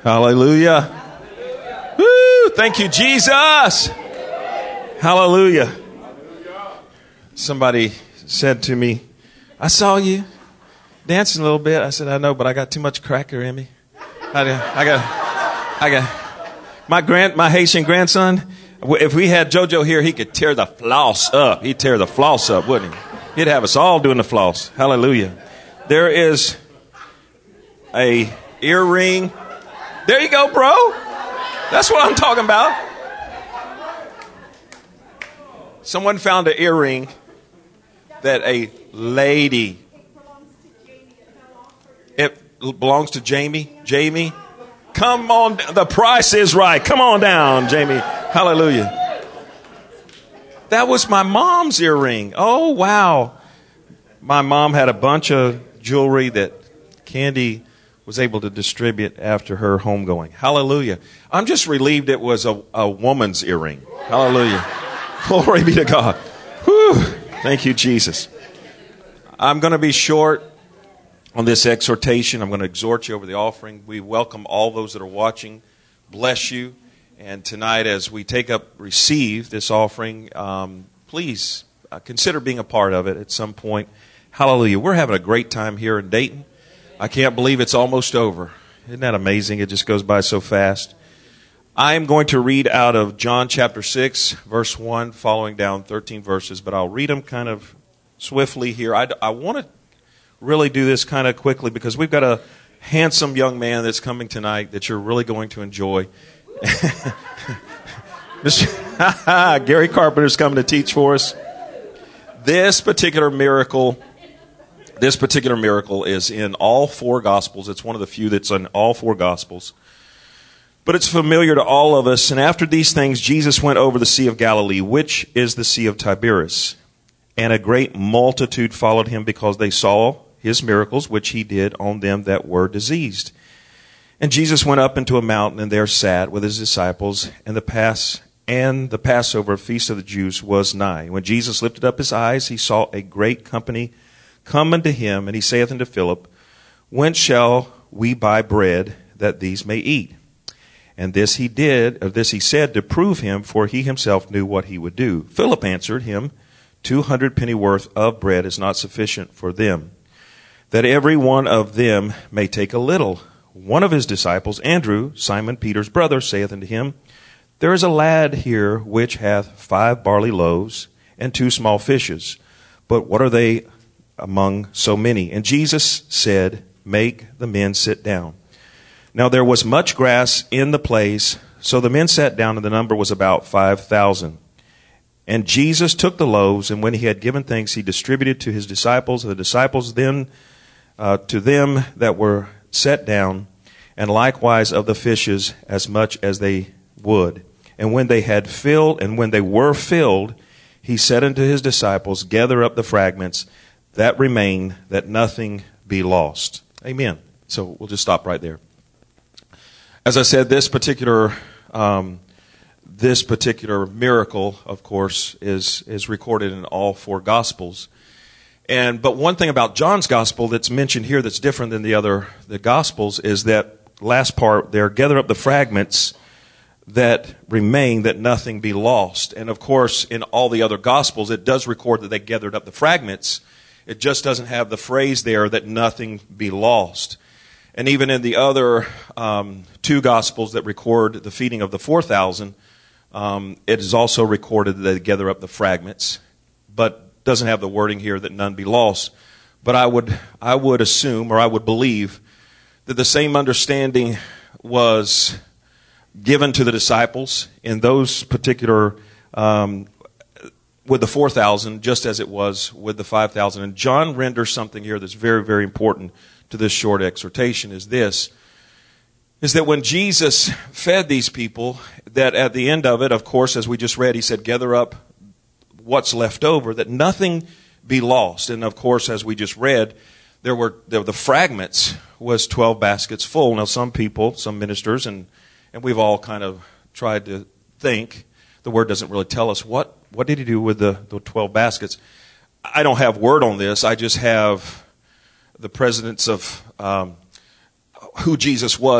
Hallelujah. Woo! Thank you, Jesus. Hallelujah. Somebody said to me, I saw you dancing a little bit. I said, I know, but I got too much cracker in me. I got my Haitian grandson. If we had JoJo here, he could tear the floss up. He'd tear the floss up, wouldn't he? He'd have us all doing the floss. Hallelujah. There is a earring. There you go, bro. That's what I'm talking about. Someone found an earring that a lady. It belongs to Jamie. Jamie, come on. The price is right. Come on down, Jamie. Hallelujah. That was my mom's earring. Oh, wow. My mom had a bunch of jewelry that Candy was able to distribute after her homegoing. Hallelujah. I'm just relieved it was a woman's earring. Hallelujah. Glory be to God. Whew. Thank you, Jesus. I'm going to be short on this exhortation. I'm going to exhort you over the offering. We welcome all those that are watching. Bless you. And tonight, as we receive this offering, please consider being a part of it at some point. Hallelujah. We're having a great time here in Dayton. I can't believe it's almost over. Isn't that amazing? It just goes by so fast. I am going to read out of John chapter 6, verse 1, following down 13 verses, but I'll read them kind of swiftly here. I want to really do this kind of quickly because we've got a handsome young man that's coming tonight that you're really going to enjoy. Gary Carpenter's coming to teach for us. This particular miracle is in all four Gospels. It's one of the few that's in all four Gospels. But it's familiar to all of us. And after these things, Jesus went over the Sea of Galilee, which is the Sea of Tiberias. And a great multitude followed him because they saw his miracles, which he did on them that were diseased. And Jesus went up into a mountain and there sat with his disciples, and the Passover feast of the Jews was nigh. When Jesus lifted up his eyes, he saw a great company come unto him, and he saith unto Philip, Whence shall we buy bread that these may eat? And this he said to prove him, for he himself knew what he would do. Philip answered him, 200 pennyworth of bread is not sufficient for them, that every one of them may take a little. One of his disciples, Andrew, Simon Peter's brother, saith unto him, There is a lad here which hath 5 barley loaves and 2 small fishes. But what are they among so many? And Jesus said, Make the men sit down. Now there was much grass in the place, so the men sat down, and the number was about 5,000. And Jesus took the loaves, and when he had given thanks, he distributed to his disciples, and the disciples then to them that were set down, and likewise of the fishes as much as they would. And when they were filled, he said unto his disciples, Gather up the fragments that remain, that nothing be lost. Amen. So we'll just stop right there. As I said, this particular miracle, of course, is recorded in all four Gospels. But one thing about John's Gospel that's mentioned here that's different than the Gospels is that last part there, gather up the fragments that remain, that nothing be lost. And of course, in all the other Gospels, it does record that they gathered up the fragments. It just doesn't have the phrase there that nothing be lost. And even in the other 2 Gospels that record the feeding of the 4,000, it is also recorded that they gather up the fragments, but doesn't have the wording here that none be lost. But I would assume, or I would believe, that the same understanding was given to the disciples in those particular, with the 4,000, just as it was with the 5,000. And John renders something here that's very, very important to this short exhortation, is that when Jesus fed these people, that at the end of it, of course, as we just read, he said, gather up what's left over, that nothing be lost. And of course, as we just read, the fragments was 12 baskets full. Now some people, some ministers, and we've all kind of tried to think, the word doesn't really tell us what did he do with the 12 baskets. I don't have word on this. I just have the presidents of who Jesus was.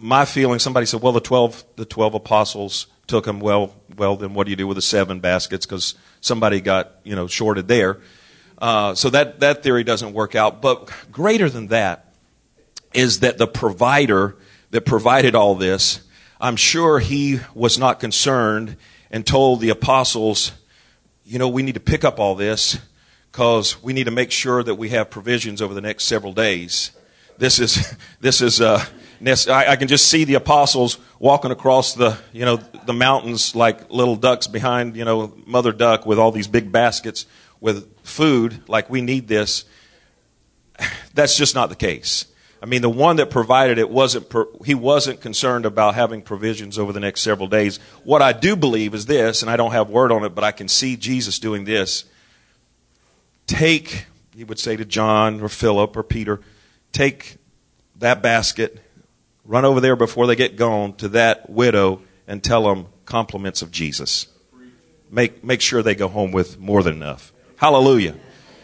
my feeling, somebody said, well, the 12 apostles took them. Well, then what do you do with the 7 baskets? Because somebody got, shorted there. So that theory doesn't work out. But greater than that is that the provider that provided all this, I'm sure he was not concerned and told the apostles, we need to pick up all this because we need to make sure that we have provisions over the next several days. This is I can just see the apostles walking across the mountains like little ducks behind, mother duck with all these big baskets with food, like we need this. That's just not the case. I mean, the one that provided it he wasn't concerned about having provisions over the next several days. What I do believe is this, and I don't have word on it, but I can see Jesus doing this. He would say to John or Philip or Peter, take that basket, run over there before they get gone to that widow and tell them compliments of Jesus. Make sure they go home with more than enough. Hallelujah.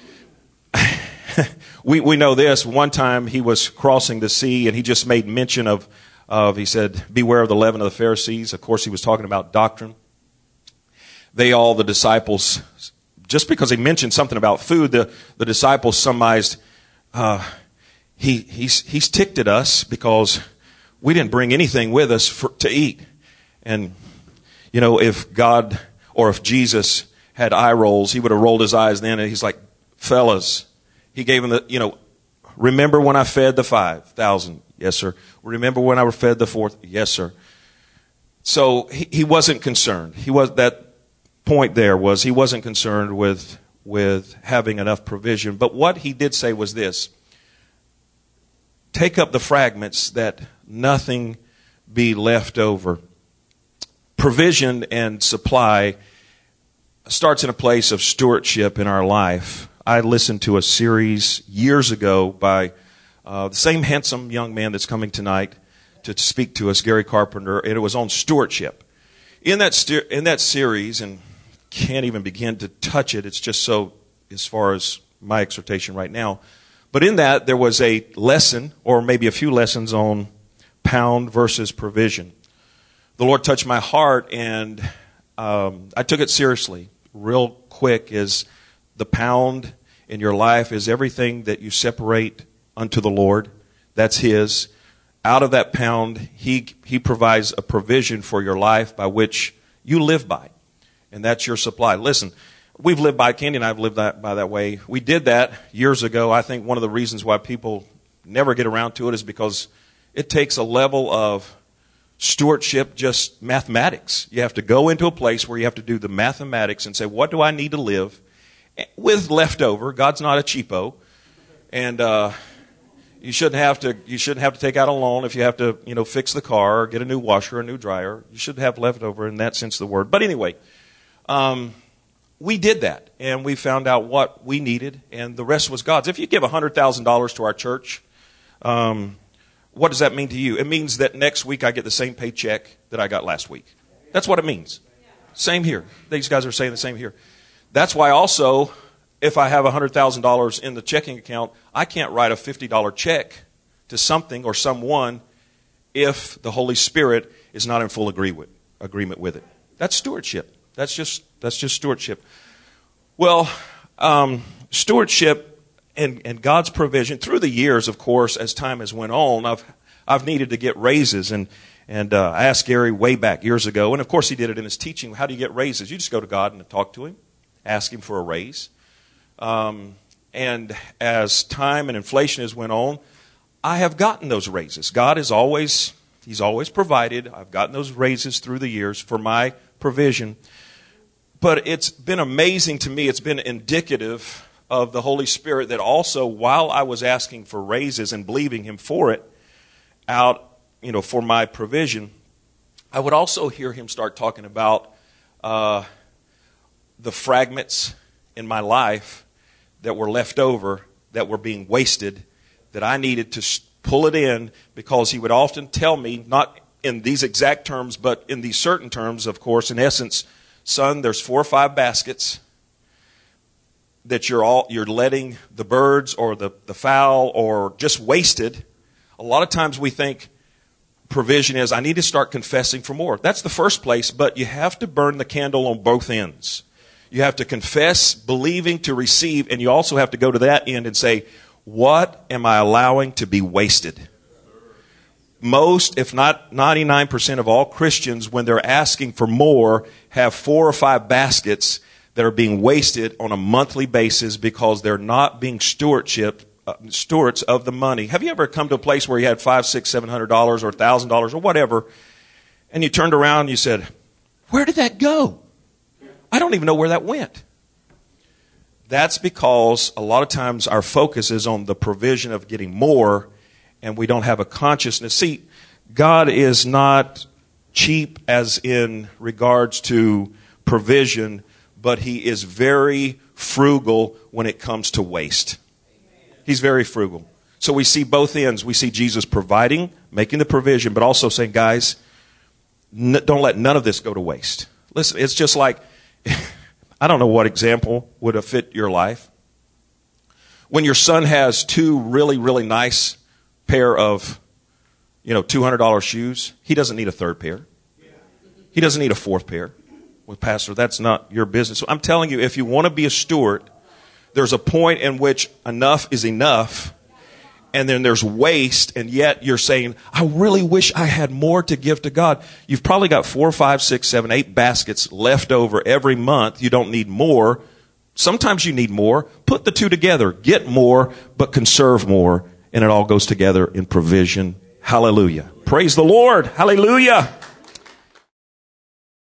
We know this. One time he was crossing the sea and he just made mention of he said, beware of the leaven of the Pharisees. Of course, he was talking about doctrine. The disciples, just because he mentioned something about food, the disciples surmised, he's ticked at us because we didn't bring anything with us to eat. And, if God or if Jesus had eye rolls, he would have rolled his eyes then. And he's like, fellas, he gave them remember when I fed the 5,000? Yes, sir. Remember when I fed the 4,000? Yes, sir. So he wasn't concerned. That point there was he wasn't concerned with having enough provision. But what he did say was this: take up the fragments that nothing be left over. Provision and supply starts in a place of stewardship in our life. I listened to a series years ago by the same handsome young man that's coming tonight to speak to us, Gary Carpenter, and it was on stewardship. In that series, and can't even begin to touch it, it's just so, as far as my exhortation right now, but in that there was a lesson, or maybe a few lessons, on pound versus provision. The Lord touched my heart, and I took it seriously. Real quick is the pound in your life is everything that you separate unto the Lord. That's His. Out of that pound, He provides a provision for your life by which you live by. And that's your supply. Listen, we've lived by, Candy and I have lived by that way. We did that years ago. I think one of the reasons why people never get around to it is because it takes a level of stewardship, just mathematics. You have to go into a place where you have to do the mathematics and say, what do I need to live with leftover? God's not a cheapo. And you shouldn't have to take out a loan if you have to, fix the car or get a new washer or a new dryer. You should have leftover in that sense of the word. But anyway, we did that, and we found out what we needed, and the rest was God's. If you give $100,000 to our church, what does that mean to you? It means that next week I get the same paycheck that I got last week. That's what it means. Same here. These guys are saying the same here. That's why also, if I have $100,000 in the checking account, I can't write a $50 check to something or someone if the Holy Spirit is not in full agreement with it. That's stewardship. That's just stewardship. Well, stewardship and God's provision through the years, of course, as time has went on, I've needed to get raises, and I asked Gary way back years ago, and of course he did it in his teaching. How do you get raises? You just go to God and talk to Him, ask Him for a raise. And as time and inflation has went on, I have gotten those raises. God He's always provided. I've gotten those raises through the years for my provision. But it's been amazing to me. It's been indicative of the Holy Spirit that also, while I was asking for raises and believing Him for it, for my provision, I would also hear Him start talking about the fragments in my life that were left over, that were being wasted, that I needed to pull it in, because He would often tell me, not in these exact terms, but in these certain terms, of course, in essence, son, there's 4 or 5 baskets that you're letting the birds or the fowl or just wasted. A lot of times we think provision is, I need to start confessing for more. That's the first place, but you have to burn the candle on both ends. You have to confess, believing to receive, and you also have to go to that end and say, what am I allowing to be wasted? Most, if not 99% of all Christians, when they're asking for more, have 4 or 5 baskets that are being wasted on a monthly basis because they're not being stewards of the money. Have you ever come to a place where you had $500, $600, $700 or $1,000 or whatever, and you turned around and you said, where did that go? I don't even know where that went. That's because a lot of times our focus is on the provision of getting more, and we don't have a consciousness. See, God is not cheap as in regards to provision, but he is very frugal when it comes to waste. He's very frugal. So we see both ends. We see Jesus providing, making the provision, but also saying, guys, don't let none of this go to waste. Listen, it's just like, I don't know what example would have fit your life. When your son has 2 really, really nice pair of, $200 shoes, he doesn't need a 3rd pair. He doesn't need a 4th pair. Well, Pastor, that's not your business. So I'm telling you, if you want to be a steward, there's a point in which enough is enough, and then there's waste, and yet you're saying, I really wish I had more to give to God. You've probably got 4, 5, 6, 7, 8 baskets left over every month. You don't need more. Sometimes you need more. Put the 2 together. Get more, but conserve more, and it all goes together in provision. Hallelujah. Praise the Lord. Hallelujah.